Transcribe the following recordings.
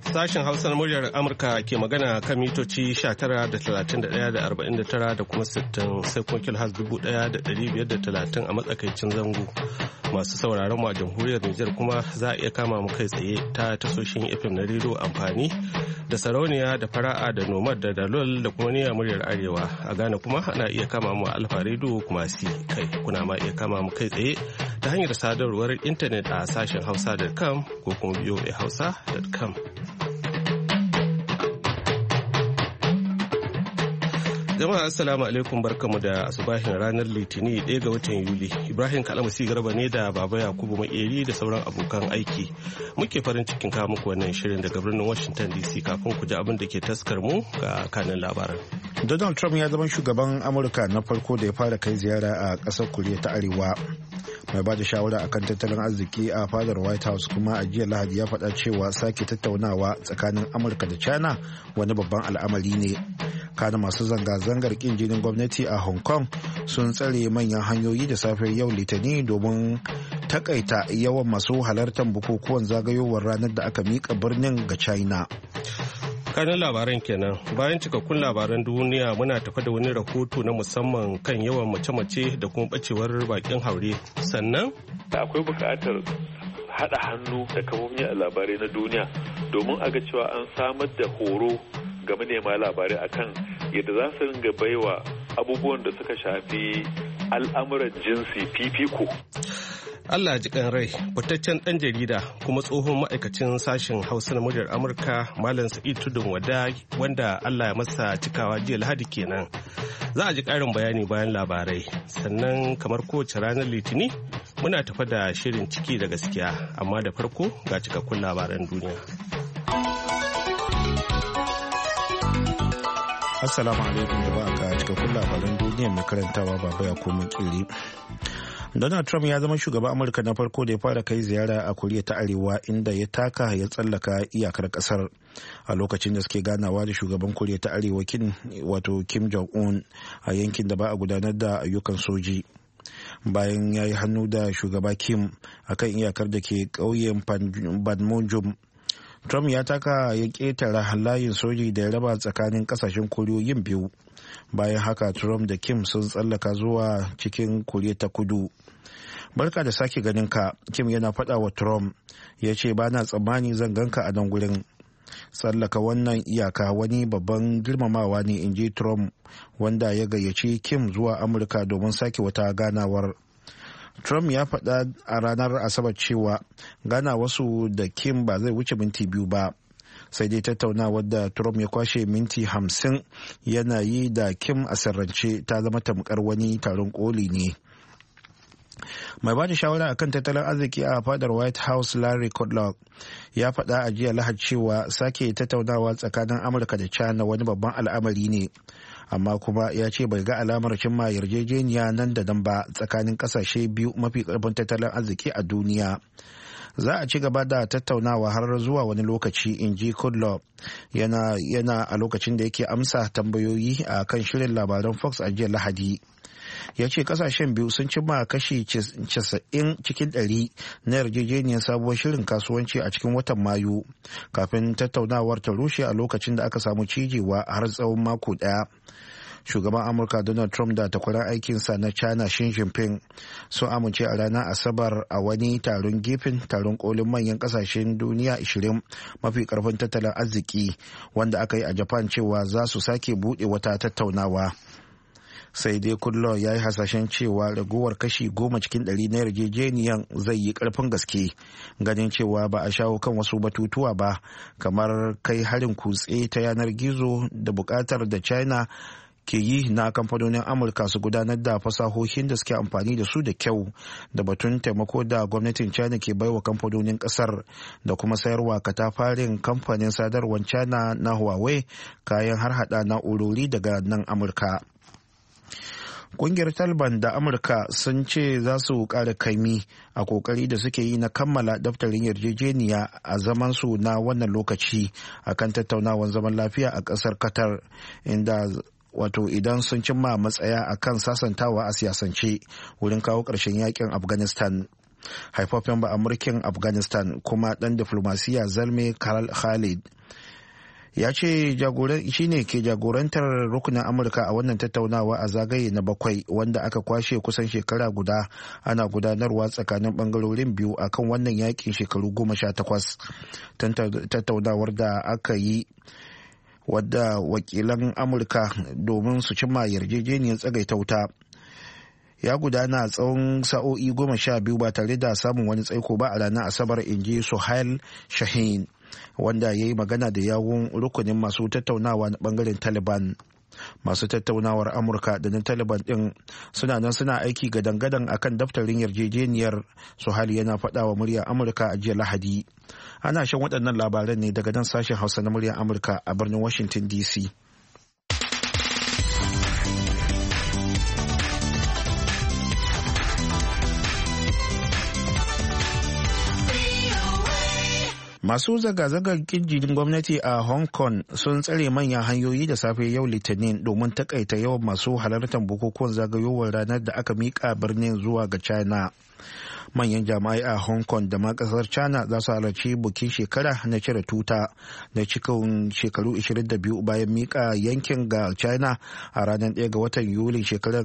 Sashen Hausa na muryar Amurka ke magana kan mitoci 19.31.49 da kuma 60 sai kuma kilhas 1,530 a matsakaicin zango. Masu sauraron mu a jamhuriyar Nijar kuma za a iya kama mu kai tsaye ta tasoshin FM na rediyo amfani da sarauniya da fara'a da nomad da dalol da kuma niyyar muryar arewa. A Ghana kuma ana iya kama mu a alfa rediyo kuma si kai kuna ma iya kama mu kai tsaye ta hanyar sadarwar intanet a sashen hausa.com ko kuma voahausa.com. Jama'a assalamu alaikum barkamu da asubahin ranar litini 1 ga watan Yuli. Ibrahim Kalamusi Garba ne da Baba Yakubu Makeri da sauran abokan aiki. Muke farin cikin kawo muku wannan shirin daga birnin Washington DC kafin ku ji abin da ke taskar mu ga kanin labaran. Donald Trump ya zama shugaban Amurka na farko da ya fara kai ziyara a ƙasar Koriya ta Arewa. Mai ba da shawara akan tattalin arziki a fadar White House kuma a jiya Lahadi ya faɗa cewa sake tattaunawa tsakanin Amurka da China wani babban al'amari ne. Kana masu zanga-zangar kin jinin gwamnati a Hong Kong sun tsare manyan hanyoyi da safiyar yau Litinin domin takaita yawan masu halartar bukukuwan zagayowar ranar da aka mika birnin ga China. Kanin labaran kenan bayan cikakkun labaran duniya muna tafa da wani rahoto na musamman kan yawan mace-mace da kuma bacewar bakin haure. Sannan akwai bukatar haɗa hannu da kamomi a labarai na duniya domin a ga cewa an samar da horo ga manema labarai akan yadda za su ringa baiwa abubuwan da suka shafi al'amuran jinsi fifiko. Allah ji kan rai fitaccen ɗan jarida kuma tsohon ma'aikacin sashen Hausa na muryar Amurka Malam Sa'id Tudun Wada wanda Allah ya masa cikawa jiya Lahadi kenan. Za a ji ƙarin bayani bayan labarai. Sannan kamar kowace ranar Litini muna tafa da shirin ciki da gaskiya amma da farko ga cikakkun labaran duniya. Assalamu alaikum da ba ka cikakkun labaran duniya mai karantawa Baba Yakubu Makeri. Donald Trump ya zama shugaban Amurka na farko da ya fara kai ziyara a Koriya ta Arewa inda ya taka ya tsallaka iyakar kasar a lokacin da suke ganawa da shugaban Koriya ta Arewa Kim Jong-un a yankin da ba a gudanar da ayyukan soji. Bayan ya yi hannu da shugaba Kim akan iyakar da ke ƙauyen Panmunjom, Trump ya taka ya ƙetare layin soji da ya raba tsakanin kasashen koriyoyin biyu. Bayan haka Trump da Kim sun tsallaka zuwa cikin Koriya ta Kudu. Barka da sake ganin ka, Kim yana faɗa wa Trump, ya ce ba na tsammani zan ganka a nan gurin. Tsallaka wannan iyaka wani babban girmamawa ne, in ji Trump, wanda ya gayyaci Kim zuwa Amurka domin sake wata ganawar. Trump ya faɗa a ranar Asabar cewa ganawarsu da Kim ba zai wuce minti 2 ba. Sai dai tattaunawar da Trump ya kwashe minti 50 yana yi da Kim a sirrance ta zama tamkar wani taron koli ne. Mai ba da shawara akan tattalin arziki a fadar White House Larry Kudlow ya faɗa a jiya Lahadi cewa sake tattaunawa tsakanin Amurka da China wani babban al'amari ne, amma kuma ya ce bai ga alamar cimma yarjejeniya nan da nan ba tsakanin kasashe biyu mafi karfin tattalin arziki a duniya. Za a ci gaba da tattaunawa har zuwa wani lokaci, in ji Kudlow yana a lokacin da yake amsa tambayoyi a kan shirin labaran Fox a jiya Lahadi. Ya ce kasashen biyu sun cimma kashi 90 cikin 100 na yarjejeniyar sabuwar shirin kasuwanci a cikin watan Mayu, kafin tattaunawar ta rushe a lokacin da aka samu cijewa har tsawon mako daya. Shugaban Amurka Donald Trump da takwarar aikinsa na China Xi Jinping sun amince a ranar Asabar a wani taron gefen taron kolin manyan kasashen duniya 20 mafi karfin tattalin arziki wanda aka yi a Japan cewa za su sake buɗe wata tattaunawa. Sai dai Kudlow ya yi hasashen cewa ragowar kashi 10 cikin 100 na yarjejeniyan zai yi karfin gaske, ganin cewa ba a shawo kan wasu batutuwa ba kamar kai harin kutse ta yanar gizo da bukatar da China ke yi na kamfanonin Amurka su gudanar da fasahohin da suke amfani da su da kyau, da batun taimako da gwamnatin China ke baiwa kamfanonin kasar, da kuma sayarwa katafarin kamfanin sadarwar China na Huawei kayan harhaɗa na'urori daga nan Amurka. Kungiyar Taliban da Amurka sun ce za su ƙara kaimi a kokari da suke yi na kammala daftarin yarjejeniya a zaman su na wannan lokaci akan tattaunawar zaman lafiya a ƙasar Qatar, inda idan sun cimma matsaya akan sasantawa a siyasance wurin kawo ƙarshen yakin Afghanistan. Haifafen ba Amurkin Afghanistan kuma ɗan diflomasiya Zalmay Khalid ya ce shine ke jagorantar rukunin Amurka a wannan tattaunawa a zagaye na 7 wanda aka kwashe kusan shekara guda ana gudanarwa tsakanin bangarorin biyu akan wannan yakin shekaru 18. Tattaunawar da aka yi wadda wakilan Amurka domin su cimma yarjejeniyar tsagaita wuta ya gudana tsawon sa'o'i 12 ba tare da samun wani tsaiko ba a ranar Asabar, inji Suhail Shaheen, wanda ya yi magana da yawun rukunin masu tattaunawa na bangaren Taliban. Masu tattaunawar Amurka da na Taliban din suna nan suna aiki gadan-gadan akan daftarin yarjejeniyar. Suhail yana faɗa wa muryar Amurka a jiya Lahadi. Ana shan waɗannan labaran ne daga nan sashen Hausa na muryar Amurka a birnin Washington DC. Masu zanga-zangar kirjin gwamnati a Hong Kong sun tsare manyan hanyoyi da safe yau Litinin domin takaita yawan masu halartar bukukuwan zagayowar ranar da aka miƙa birnin zuwa ga China. Manyan jami'ai a Hong Kong da ma kasar China za su halarci bukin shekara na cire tuta na cikin shekaru 22 bayan miƙa yankin ga China a ranar 1 ga watan Yulin shekarar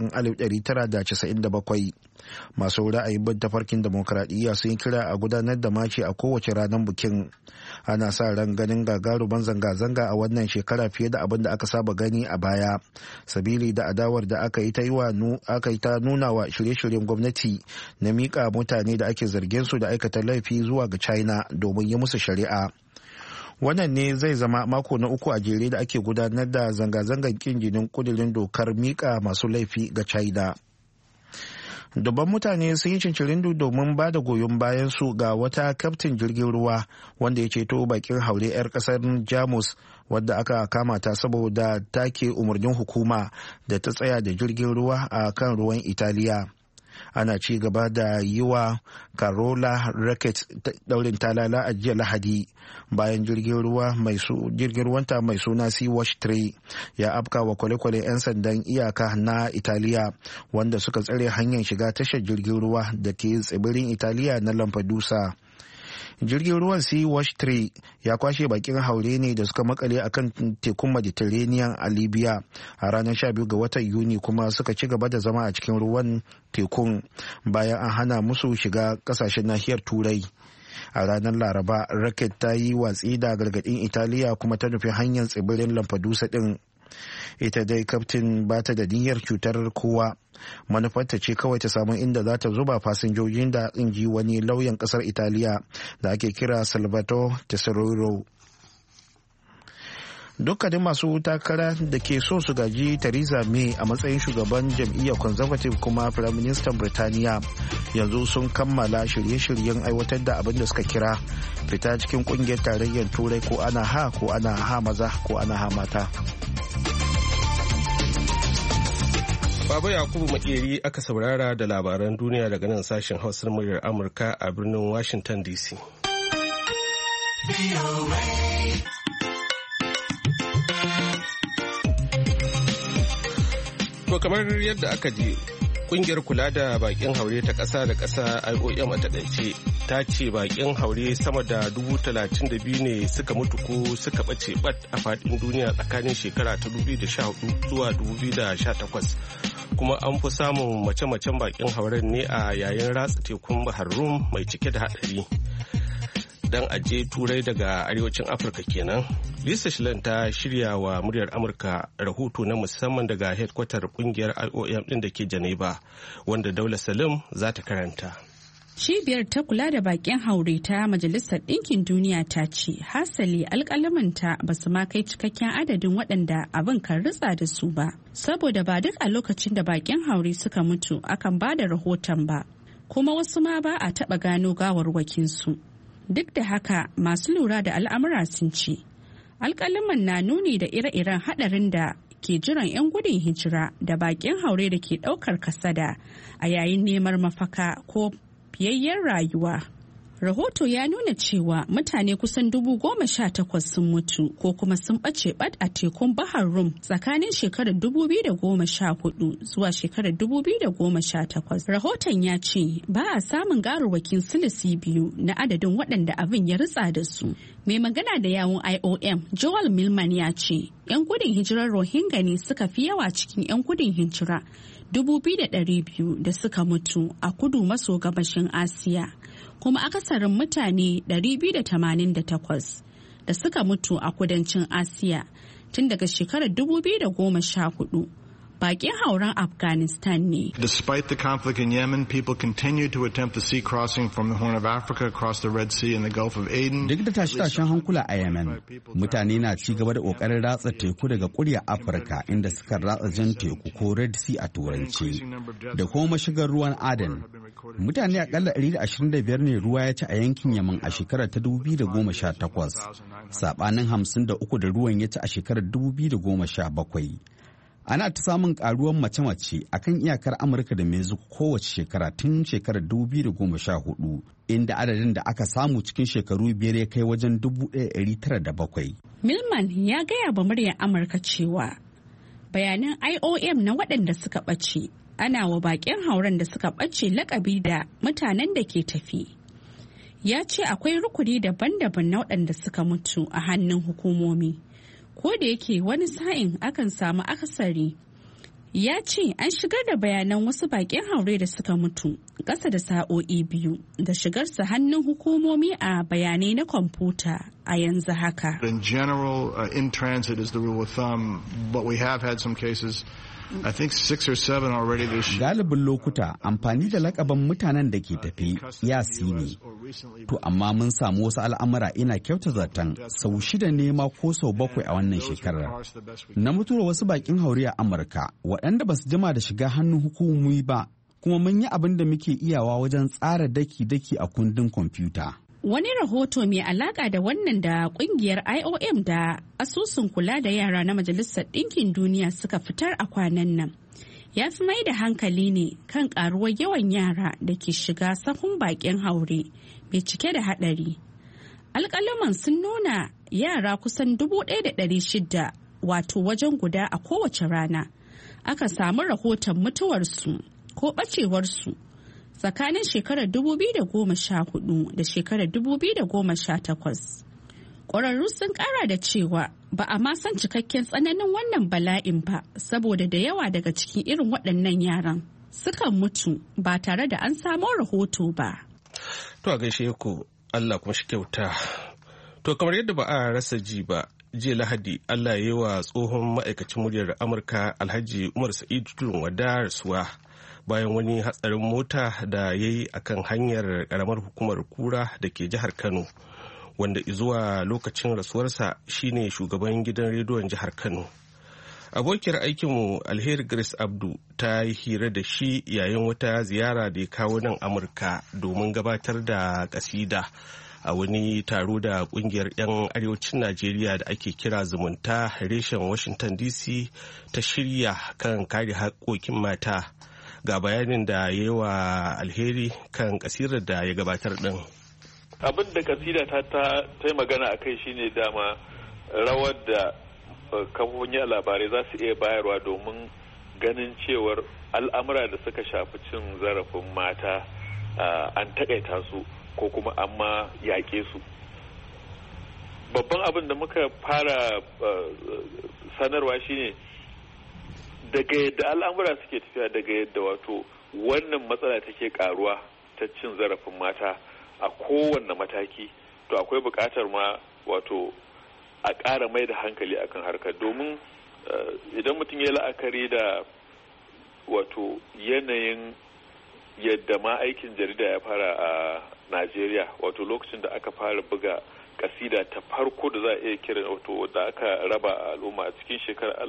1997. Masu ra'ayin bin tafarkin demokradiyya sun yi kira a gudanar da maci a kowace ranar bukin. Ana sa ran ganin gagaruman zanga-zanga a wannan shekara fiye da abin da aka saba gani a baya, sabili da adawar da aka yi ta nuna wa shirye-shiryen gwamnati na miƙa mutane da ake zargin su da aikata laifi zuwa ga China domin yi musu shari'a. Wannan ne zai zama mako na 3 a jere da ake gudanar da zanga-zangar kin jinin kudirin dokar miƙa masu laifi ga China. Dubban mutane sun yi cincirindu domin ba da goyon bayan su ga wata kaftin jirgin ruwa wanda ya ceto bakin haure 'yar kasar Jamus wadda aka kama ta saboda take umarnin hukuma da ta tsaya da jirgin ruwa a kan ruwan Italiya. Ana ci gaba da yi wa Carola Racket daurin talala a jiya Lahadi bayan jirgin ruwanta mai suna Sea-Watch 3 ya afka wa kwale-kwale 'yan sandan iyaka na Italiya wanda suka tsare hanyar shiga tashar jirgin ruwa da ke tsibirin Italiya na Lampedusa. Jirgin ruwan Sea-Watch 3 ya kwashe bakin haure ne da suka makale a kan tekun Mediterranean a Libya a ranar 12 ga watan Yuni, kuma suka ci gaba da zama a cikin ruwan tekun bayan an hana musu shiga kasashen nahiyar Turai. A ranar Laraba, Racket ta yi watsi da gargadin Italiya kuma ta nufi hanyar tsibirin Lampedusa din. Ita dai kaftin ba ta da niyyar cutar kowa, manufarta ce kawai ta samu inda za ta zuba fasinjojin da inji wani lauyan kasar Italiya da ake kira Salvatore Tesoriero. Dukkanin masu takara da ke so su gaji Theresa May a matsayin shugaban jam'iyyar Conservative kuma Firaministan Birtaniya yanzu sun kammala shirye-shiryen aiwatar da abin da suka kira fita cikin kungiyar tarayyar Turai, ko ana ha maza ko ana ha mata. Baba Yakubu Makeri aka saurara da labaran duniya daga nan sashen Hausar muryar Amurka a birnin Washington DC. To kamar yadda aka ji, kungiyar kula da bakin haure ta ƙasa da ƙasa IOM a takaice ta ce bakin haure sama da 32,000 ne suka mutu ko suka ɓace ɓat a faɗin duniya tsakanin shekara ta 2014 zuwa 2018. Kuma an fi samun mace-macen bakin hauren ne a yayin ratsa tekun Bahar Rum mai cike da haɗari. Dan aje turai daga arewacin Afirka kenan. Lisa Schlein ta shirya wa muryar Amurka rahoto na musamman daga headquarter kungiyar IOM din da ke Geneva, wanda Daula Salim za ta karanta. Cibiyar ta kula da bakin haure ta Majalisar Ɗinkin Duniya ta ce hasali alƙalamanta ba su ma kai cikakken adadin waɗanda abin kan ritsa da su ba, saboda ba duk a lokacin da bakin haure suka mutu akan ba da rahoton ba, kuma wasu ma ba a taɓa gano gawarwakinsu. Duk da haka, masu lura da al'amura sun ce alƙalaman na nuni da ire-iren haɗarin da ke jiran 'yan gudun hijira da bakin haure da ke ɗaukar kasada a yayin neman mafaka ko fiyayyen rayuwa. Rahoto ya nuna cewa mutane kusan 18,000 sun mutu ko kuma sun ɓace ɓat a tekun Bahar Rum tsakanin shekarar 2014 zuwa shekarar 2018. Rahoton ya ce ba a samun garuwakin silisi biyu na adadin waɗanda abin ya ritsa da su. Mai magana da yawun IOM, Joel Millman ya ce, 'yan gudun hijirar Rohingya ne suka fi yawa cikin 'yan gudun hijira 2,200 da suka mutu a kudu maso gabashin Asiya. Kuma akasarin mutane 288 da suka mutu a kudancin Asiya tun daga shekarar 2014 bakin hauren Afghanistan ne. Despite the conflict in Yemen, people continue to attempt the sea crossing from the Horn of Africa across the Red Sea and the Gulf of Aden. Duk da tashe-tashen hankula a Yemen, mutane na ci gaba da kokarin ratsa teku daga kuryar Afirka inda suka ratsa jan teku ko Red Sea a turanci da kuma mashigar ruwan Aden. Mutane akalla 125 ne ruwa ya ci a yankin Yemen a shekarar ta 2018, sabanin 53 da ruwan ya ci a shekarar 2017. Ana ta samun karuwar mace-mace a kan iyakar Amurka da Mexico kowace shekara tun shekarar 2014, inda adadin da aka samu cikin shekaru biyar ya kai wajen 1,907. Millman ya gaya ba muryar Amurka cewa bayanan IOM na waɗanda suka ɓace ana wa baƙin hauren da suka ɓace lakabi da mutanen da ke tafi. Ya ce akwai rukuni daban-daban na waɗanda suka mutu a hannun hukumomi. Ko da yake wani sa'in akan samu akasari. Ya ce an shigar da bayanan wasu bakin haure da suka mutu ƙasa da sa'o'i biyu da shigarsa hannun hukumomi a bayanai na kwamfuta a yanzu haka. In general, in transit is the rule of thumb, but we have had some cases. I think 6 or 7 already this year. Galibin lokuta amfani da lakaban mutanen da ke tafi yasi ne. To amma mun samu wasu al'amura ina kyauta zaton sau 6 ne ma ko sau 7 a wannan shekarar. Na mutuwar wasu bakin haure a Amurka waɗanda ba su jima da shiga hannun hukumomi ba, kuma mun yi abin da muke iyawa wajen tsara daki-daki a kundin kwamfuta. Wani rahoto mai alaka da wannan da kungiyar IOM da asusun kula da yara na Majalisar Ɗinkin Duniya suka fitar a kwanan nan ya fi mai da hankali ne kan karuwar yawan yara da ke shiga sahun bakin haure mai cike da haɗari. Alƙaluman sun nuna yara kusan 1,600 wato wajen guda a kowace rana aka samu rahoton mutuwarsu ko ɓacewarsu tsakanin shekarar 2014 da shekarar 2018. Ƙwararru sun ƙara da cewa ba a ma san cikakken tsananin wannan bala'in ba saboda da yawa daga cikin irin waɗannan yaran sukan mutu ba tare da an samo rahoto ba. To a gaishe ku Allah kuma shi kyauta. To kamar yadda ba a rasa ji ba, jiya Lahadi Allah ya yi wa tsohon ma'aikacin muryar Amurka Alhaji Umar Sa'idu Tudun Wada rasuwa. Bayan wani hatsarin mota da ya yi a kan hanyar karamar hukumar Kura da ke jihar Kano, wanda zuwa lokacin rasuwarsa shine shugaban gidan rediyon jihar Kano. Abokiyar aikinmu Alheri Grace Abdu ta yi hira da shi yayin wata ziyara da ya kawo nan Amurka domin gabatar da kasida a wani taro da kungiyar 'yan arewacin Najeriya da ake kira zumunta reshen Washington DC ta shirya kan kare haƙoƙin mata. Ga bayanin da ya yi wa Alheri kan kasirar da ya gabatar din. Abin da kasida ta yi magana a kai shine dama rawar da kafofin labarai za su iya bayarwa domin ganin cewar al'amura da suka shafi cin zarafin mata an takaita su ko kuma an ma yaƙe su. Babban abin da muka fara sanarwa shine daga yadda al'amura suke tafiya, daga yadda wato wannan matsala take karuwa ta cin zarafin mata a kowanne mataki, to akwai buƙatar ma wato a ƙara mai da hankali akan harkar, domin idan mutum ya la'akari da wato yanayin yadda ma aikin jarida ya fara a Najeriya, wato lokacin da aka fara buga kasida ta farko da za a iya kira wato da aka raba a al'umma a cikin shekarar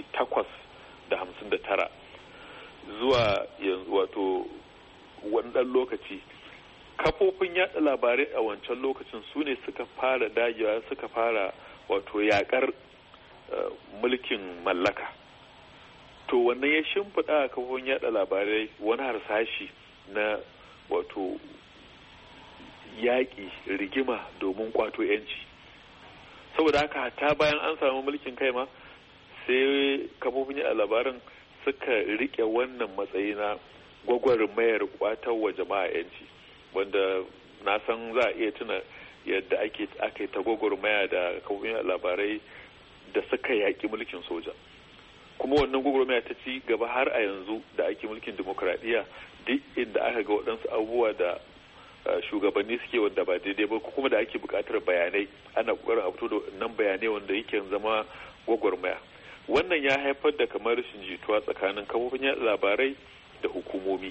1859 zuwa yanzu, wato wannan lokaci kafofin yada labarai a wancan lokacin su ne suka fara dagewa, suka fara wato yakar mulkin mallaka. To wannan ya shimfiɗa a kafofin yada labarai wani harsashi na wato yaƙi rigima domin kwato 'yanci. Saboda haka ta bayan an samu mulkin kai ma sai kafofin labaran suka rike wannan matsayi na gwagwarmayar kwatar wa jama'a 'yanci, wanda na san za a iya tuna yadda ake ta gwagwarmaya da kafofin labarai da suka yaƙi mulkin soja. Kuma wannan gwagwarmaya ta ci gaba har a yanzu da ake mulkin dimokuraɗiyya, duk inda aka ga waɗansu abubuwa da shugabanni suke wanda ba daidai ba kuma da ake buƙatar bayanai, ana ƙoƙarin a fito da nan bayanai wanda yake zama gwagwarmaya. Wannan ya haifar da kamar rashin jituwa tsakanin kafofin labarai da hukumomi,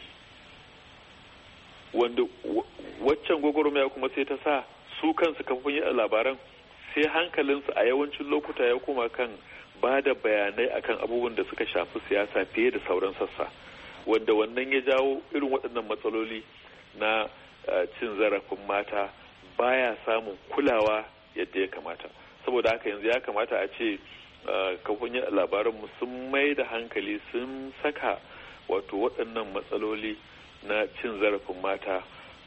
wanda waccan gwagwarmaya kuma sai ta sa su kansu kafofin labaran sai hankalinsu a yawancin lokuta ya koma kan ba da bayanai akan abubuwan da suka shafi siyasa fiye da sauran sassa, wanda wannan ya jawo irin waɗannan matsaloli na cin zarafin mata baya samun kulawa yadda ya kamata. Saboda haka yanzu ya kamata a ce kafofin labaranmu sun mai da hankali sun saka wato waɗannan matsaloli na cin zarafin mata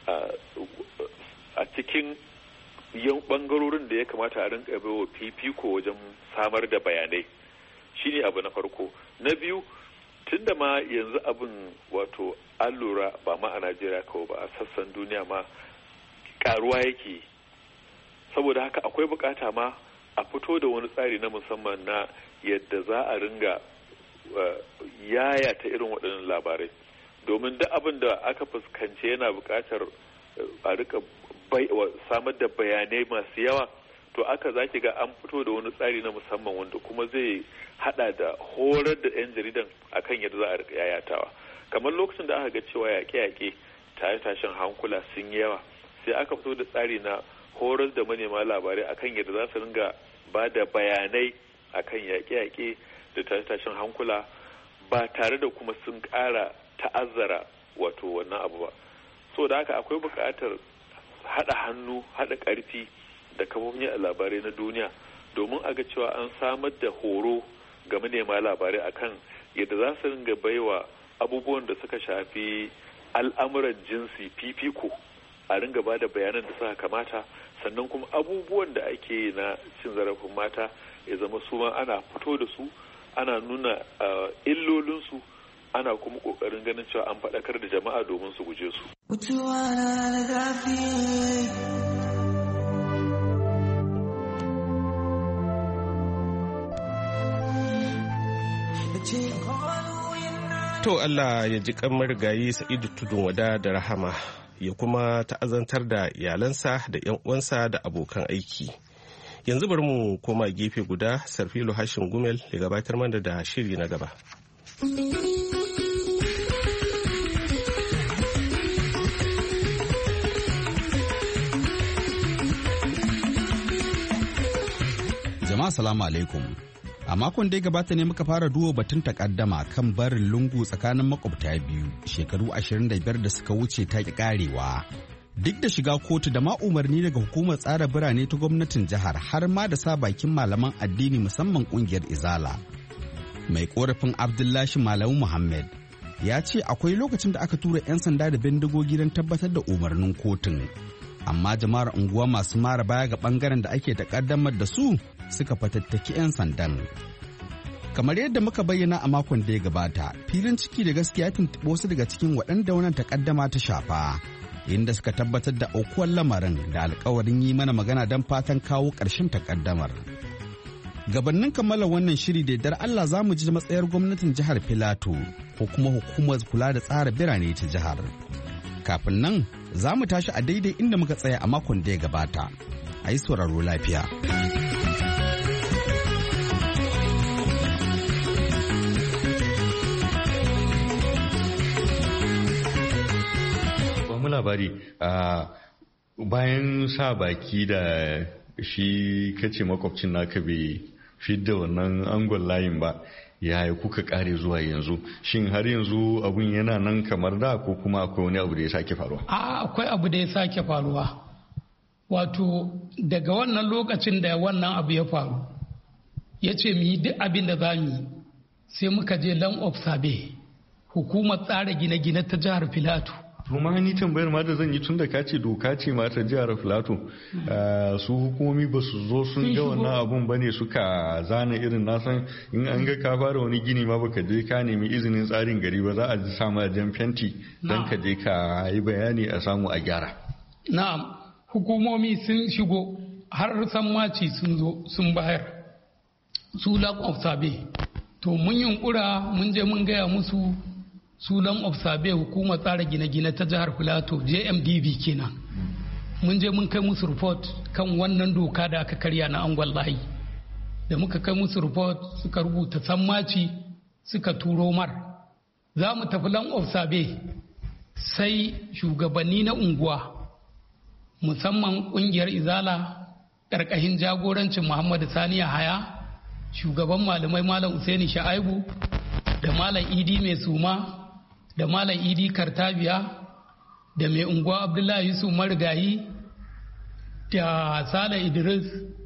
a cikin bangarorin da ya kamata a rinka baiwa fifiko wajen samar da bayanai. Shine abu na farko. Na biyu, tunda ma yanzu abin wato an lura ba ma a Najeriya kawai ba, a sassan duniya ma karuwa yake. Saboda haka akwai bukata ma a fito da wani tsari na musamman na yadda za a ringa yaya ta irin waɗannan labarai, domin duk abin da aka fuskance yana bukatar a rika samar da bayanai masu yawa, to aka zaki ga an fito da wani tsari na musamman wanda kuma zai hada da horar da 'yan jaridan akan yadda za a rika yayatawa. Kamar lokacin da aka ga cewa yaƙe-yaƙe tashin hankula sun yi yawa, sai aka fito da tsari na horar da manema labarai akan yadda za su ringa ba da bayanai akan yaƙe-yaƙe da tashin hankula ba tare da kuma sun ƙara ta'azzara wato wannan abu ba. So da haka akwai buƙatar haɗa hannu, haɗa ƙarfi da kafofin labarai na duniya domin a ga cewa an samar da horo ga manema labarai akan yadda za su ringa baiwa abubuwan da suka shafi al'amuran jinsi fifiko, a ringa ba da bayanan da suka kamata, sannan kuma abubuwan da ake na cin zarafin mata ya zama su ma ana fito da su, ana nuna illolinsu, ana kuma ƙoƙarin ganin cewa an faɗakar da jama'a domin su guje su. To Allah ya ji kan marigayi Sa'idu Tudun Wada da rahama, ya kuma ta'azantar da iyalansa da 'yan uwansa da abokan aiki. Yanzu bari mu koma gefe guda, Sarfilo Hashin Gumel ya gabatar mana da shiri na gaba. Jama'a salamu alaikum. A makon da ya gabata ne muka fara duba batun takaddama kan barin lungu tsakanin makwabta biyu shekaru 25 da suka wuce ta ki karewa. Duk da shiga kotu da ma umarni daga hukumar tsara birane ta gwamnatin jihar har ma da sa bakin malaman addini musamman kungiyar Izala. Mai korafin Abdullahi Malamu Muhammad ya ce akwai lokacin da aka tura 'yan sanda da bindigogi don tabbatar da umarnin kotun. Amma jama'ar unguwa masu mara baya ga bangaren da ake takaddamar da su suka fatattaki 'yan sandan. Kamar yadda muka bayyana a makon da ya gabata, filin ciki da gaskiya ya tuntuɓi wasu daga cikin waɗanda wannan takaddama ta shafa, inda suka tabbatar da aukuwar lamarin da alkawarin yi mana magana don fatan kawo ƙarshen takaddamar. Gabannin kammala wannan shiri da yardar Allah za mu ji matsayar gwamnatin jihar Filato ko kuma hukumar kula da tsara birane ta jihar. Kafin nan za mu tashi a daidai inda muka tsaya a makon da ya gabata. A yi sauraro lafiya. Labari bayan sa baki da shi kace makwabcin naka bai fidda wannan angon layin ba, yaya kuka kare zuwa yanzu? Shin har yanzu abun yana nan kamar da ko kuma akwai wani abu da ya sake faruwa? Akwai abu da ya sake faruwa. Wato daga wannan lokacin da wannan abu ya faru, ya ce mu yi duk abin da za mu yi, sai muka je land of survey, hukumar tsara gine-gine ta jihar Filato. kuma ni tambayar ma da zan yi tun da ka ce doka ce ma ta jihar Filato su hukumomi ba su zo sun ga wannan abun bane suka zana irin nasan in an ga ka fara wani gini ma baka je ka nemi izinin tsarin gari ba za a ji sama jan fenti don ka je ka yi bayani a samu a gyara. Na'am, hukumomi sun shigo har sammaci sun zo sun bayar su lack of survey to mun yunkura mun je mun gaya musu sunan obsabe hukumar tsara gine-gine ta jihar Filato JMDB kenan mun je mun kai musu report kan wannan doka da aka karya na angon layi da muka kai musu report suka rubuta sammaci suka turo mar za mu tafi lan obsabe sai shugabanni na unguwa musamman kungiyar izala ƙarƙashin jagorancin Muhammadu Sani Yahaya shugaban malamai Malam Usaini Sha'aibu da Malam Idi Mai Suma da Malam Idi Kartabiya da mai unguwa Abdullahi Yusuf Marigayi da Sale Idris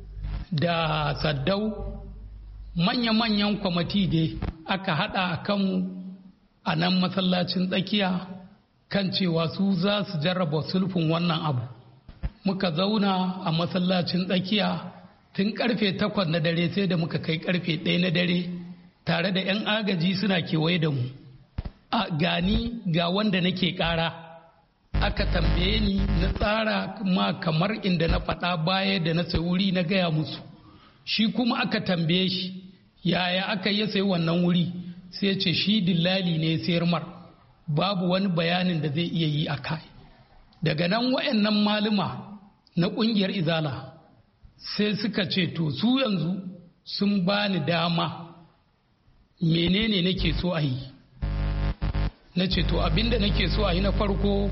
da Saddau manya-manyan kwamati dai aka hada a kanmu a nan masallacin tsakiya kan cewa su za su jarraba sulfin wannan abu muka zauna a masallacin tsakiya tun karfe 8 na dare sai da muka kai karfe 1 na dare tare da 'yan agaji suna kewaye da mu a gani ga wanda nake kara aka tambaye ni na tsara ma kamar inda na faɗa baya da na sai wuri na gaya musu shi kuma aka tambaye shi yaya aka yi sai wannan wuri sai ce shi dillali ne sayar mar babu wani bayanin da zai iya yi a kai daga nan wayannan maluma na kungiyar izala sai suka ce to su yanzu sun bani dama menene nake so a yi na ce to abinda nake so a yi na farko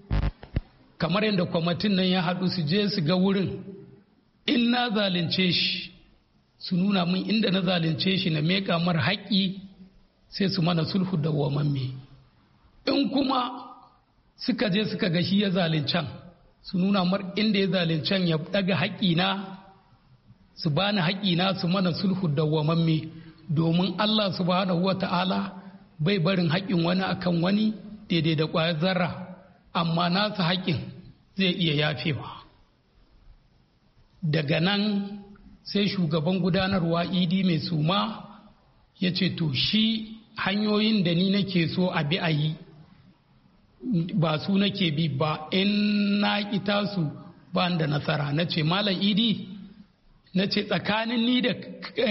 kamar yadda kwamitin nan ya haɗu su je su ga wurin in na zalunce shi su nuna min inda na zalunce shi na meka mar haƙƙi sai su mana sulhu da wamamme in kuma suka je suka ga shi ya zaluncan su nuna mar inda ya zaluncan ya daga haƙƙina su bani haƙƙina su mana sulhu da wamamme domin Allah subhanahu wa ta'ala bai barin haƙƙin wani akan wani daidai da ƙwayar zarra amma nasu haƙƙin zai iya yafewa daga nan sai shugaban gudanarwa Idi Mai Suma ya ce to shi hanyoyin da ni nake so a bi a yi ba su nake bi ba in na kita su ba da nasara na ce Malam Idi na ce tsakanin ni da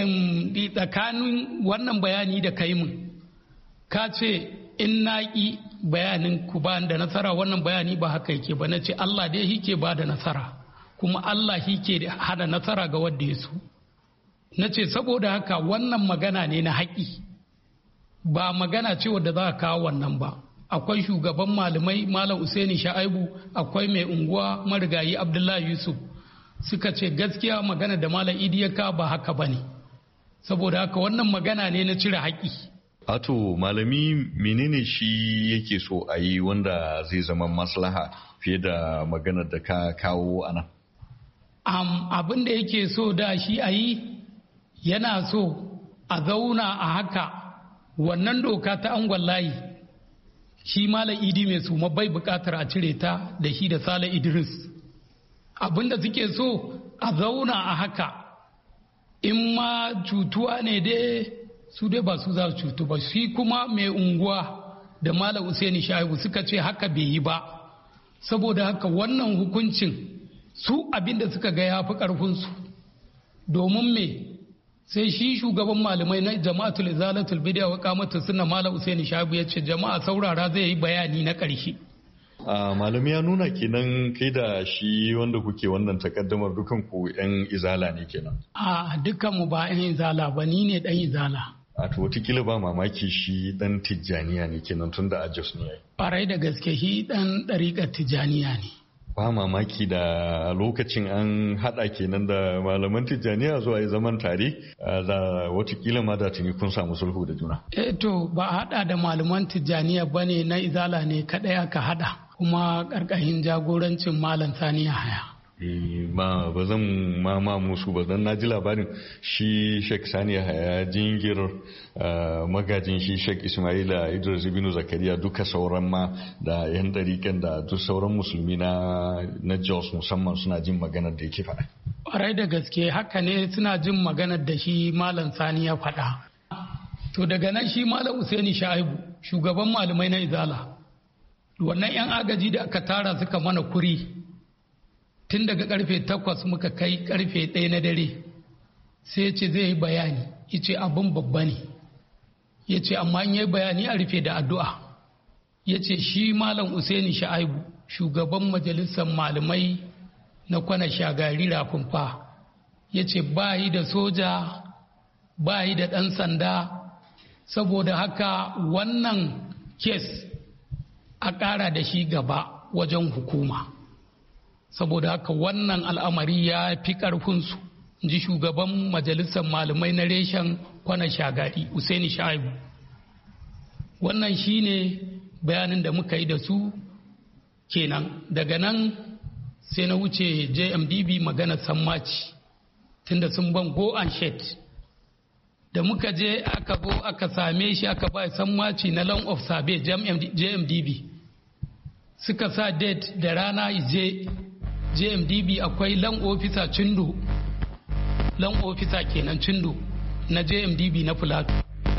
tsakanin wannan bayani da kai mun ka ce in na ƙi bayanin ku ba da nasara wannan bayani ba haka yake ba na ce Allah dai yake ba da nasara kuma Allah yake hada nasara ga wanda ya so na ce saboda haka wannan magana ne na haƙi ba magana ce wadda za a kawo wannan ba akwai shugaban malamai Malam Usaini Sha'aibu akwai mai unguwa marigayi Abdullahi Yusuf suka ce gaskiya magana da Malam Idi ya ka ba haka bane saboda haka wannan magana ne na cire haƙi. Ato malami menene shi yake so a yi wanda zai zama maslaha fiye da maganar da ka kawo a nan? Abin da yake so da shi a yi yana so a zauna a haka wannan doka ta angon layi shi Malam Idi Mai Suma bai bukatar a cire ta da shi da Sale Idris abin da suke so a zauna a haka in ma cutuwa ne dai su dai ba su za su cutu ba shi kuma mai unguwa da Malam Usaini Shaibu suka ce haka bai yi ba saboda haka wannan hukuncin su abinda suka ga ya fi karfinsu domin me sai shi shugaban malamai na jama'atul izalatul bid'a wa qamatus sunna Malam Usaini Shaibu ya ce jama'a saurara zai yi bayani na ƙarshe malami ya nuna kenan kai da shi wanda kuke wannan takaddamar dukan ku yan izala ne kenan dukkan mu ba yan izala ba ni ne dan izala a to watakila ba mamaki shi dan tijjaniya ne kenan tun da ajos ne farai da gaske shi dan ɗariƙar tijjaniya ne ba mamaki da lokacin an hada kenan da malaman tijjaniya zuwa yi zaman tare da watakila ma da tuni kun samu sulhu da juna to ba hada da malaman tijjaniya bane na izala ne kadai aka hada kuma karkashin jagorancin Malam Sani Yahaya ba zan ma musu ba zan naji labarin shi Sheikh Sani Yahaya Jingir magajin shi Sheikh Ismaila Idris Ibn Zakariya duka sauran ma da yan dariƙan da duk sauran musulmi na Jos musamman suna jin maganar da yake faɗa. Ƙwarai da gaske haka ne suna jin maganar da shi Malam Sani ya faɗa. To daga nan shi Malam Usaini Shaibu shugaban malamai na Izala wannan 'yan agaji da aka tara suka mana kuri tun daga karfe 8 muka kai karfe 1 na dare sai ce zai yi bayani ya ce abin babba ne ya ce amma in yi bayani a rufe da addu'a ya ce shi Malam Usaini Shaibu shugaban majalisar malamai na Kwana Shagari Rafinfa ya ce ba yi da soja ba yi da ɗan sanda saboda haka wannan kes a ƙara da shi gaba wajen hukuma saboda haka wannan al'amari ya fi ƙarfinsu ji shugaban majalisar malamai na reshen Kwana Shagari Usaini Shaibu. Wannan shine bayanin da muka yi da su kenan. Daga nan sai na wuce JMDB magana sammaci tunda sun ban go and shed da muka je aka zo aka same shi aka ba sammaci na long of survey JMDB suka sa date da rana je JMDB akwai long officer Cindo long officer kenan Cindo na JMDB na Plateau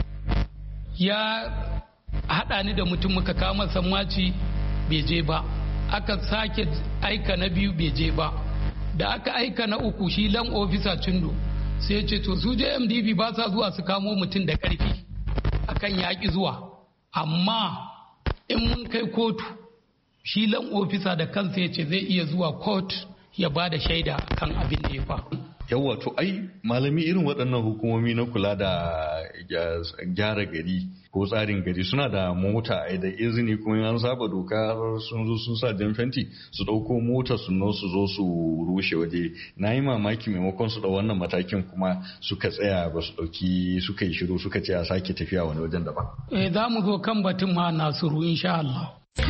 ya hada ni da mutum muka kama sammaci bai je ba aka sake aika na biyu bai je ba da aka aika na uku shi long officer Cindo sai ce to su JMDB ba sa zuwa su kamo mutum da karfi akan yaƙi zuwa amma in mun kai kotu shi lan ofisa da kansa ya ce zai iya zuwa court ya ba da shaida kan abin da ya faru. Yawwa to ai malami irin waɗannan hukumomi na kula da gyara gari ko tsarin gari suna da mota ai da izini kuma an saba doka sun zo sun sa jan fenti su ɗauko mota su zo su rushe waje. Na yi mamaki maimakon su da wannan matakin kuma suka tsaya ba su ɗauki suka yi shiru suka ce a sake tafiya wani wajen daban. Za mu zo kan batun ma Nasiru insha Allah.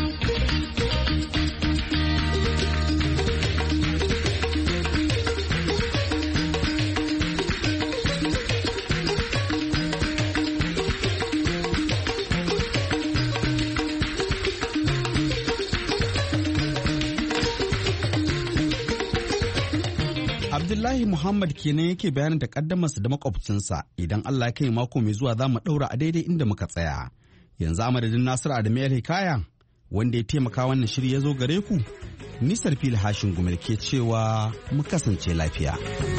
Abdullahi Muhammad kenan yake bayanin takaddamarsa da makwabcinsa idan Allah ya kai mako mai zuwa za mu daura a daidai inda muka tsaya. Yanzu a madadin Nasiru Adamu Hikaya wanda ya taimaka wannan shiri ya zo gare ku. Nisar Fili Hashin Gumel ke cewa mu kasance lafiya.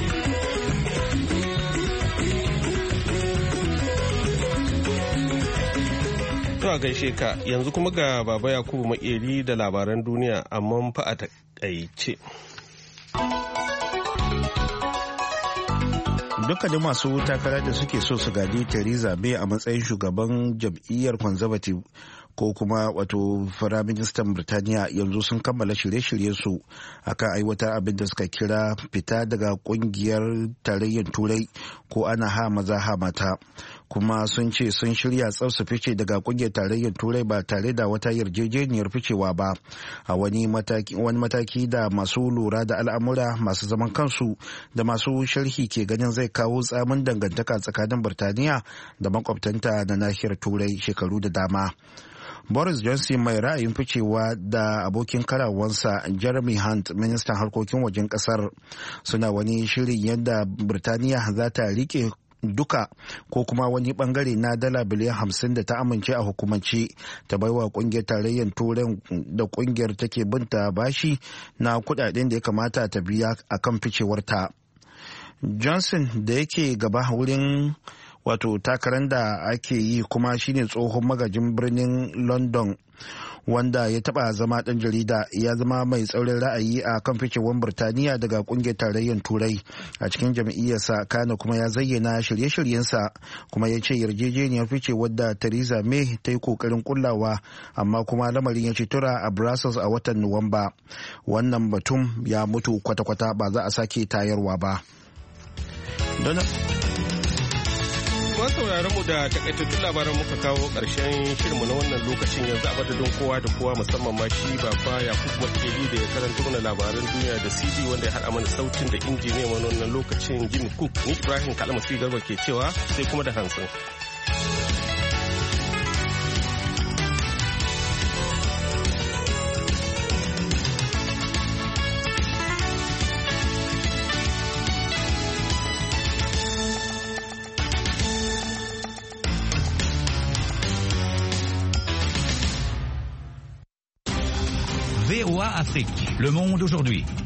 To a gaishe ka yanzu kuma ga Baba Yakubu Makeri da labaran duniya amma fa a takaice. Dukkanin masu takara da suke so su gadi Theresa May a matsayin shugaban jam'iyyar Conservative ko kuma wato Firaministan Birtaniya yanzu sun kammala shirye-shiryensu akan aiwatar abin da suka kira fita daga kungiyar tarayyar Turai ko ana ha maza ha mata. Kuma sun ce sun shirya tsaf su fice daga kungiyar tarayyar Turai ba tare da wata yarjejeniyar ficewa ba a wani mataki da masu lura da al'amura masu zaman kansu da masu sharhi ke ganin zai kawo tsamin dangantaka tsakanin Birtaniya da makwabtanta na nahiyar Turai shekaru da dama. Boris Johnson mai ra'ayin ficewa da abokin karawansa Jeremy Hunt ministan harkokin wajen kasar suna wani shirin yadda Birtaniya za ta rike duka ko kuma wani bangare na dala biliyan 50 da ta amince a hukumance ta baiwa kungiyar tarayyar turai da kungiyar take binta bashi na kudaden da ya kamata ta biya akan ficewarta. Johnson da yake gaba wurin wato takarar da ake yi kuma shine tsohon magajin birnin London wanda ya taba zama dan jarida ya zama mai tsaurin ra'ayi a kan ficewar Birtaniya daga kungiyar tarayyar Turai a cikin jam'iyyarsa kana kuma ya zayyana shirye-shiryensa kuma ya ce yarjejeniyar ficewar da Theresa May ta yi kokarin kullawa amma kuma lamarin ya ci tura a Brussels a watan Nuwamba. Wannan batun ya mutu kwata-kwata ba za a sake tayarwa ba. sauraron mu da takaitattun labaran muka kawo ƙarshen shirinmu na wannan lokacin yanzu a madadin kowa da kowa musamman ma shi baba Yakubu Makeri da ya karanta mana labaran duniya da CD wanda ya haɗa mana sautin da injiniya mana wannan lokacin Jimmy Cook ni Ibrahim Kalmasi Garba ke cewa sai kuma da hantsin. VOA Afrique, Le Monde aujourd'hui.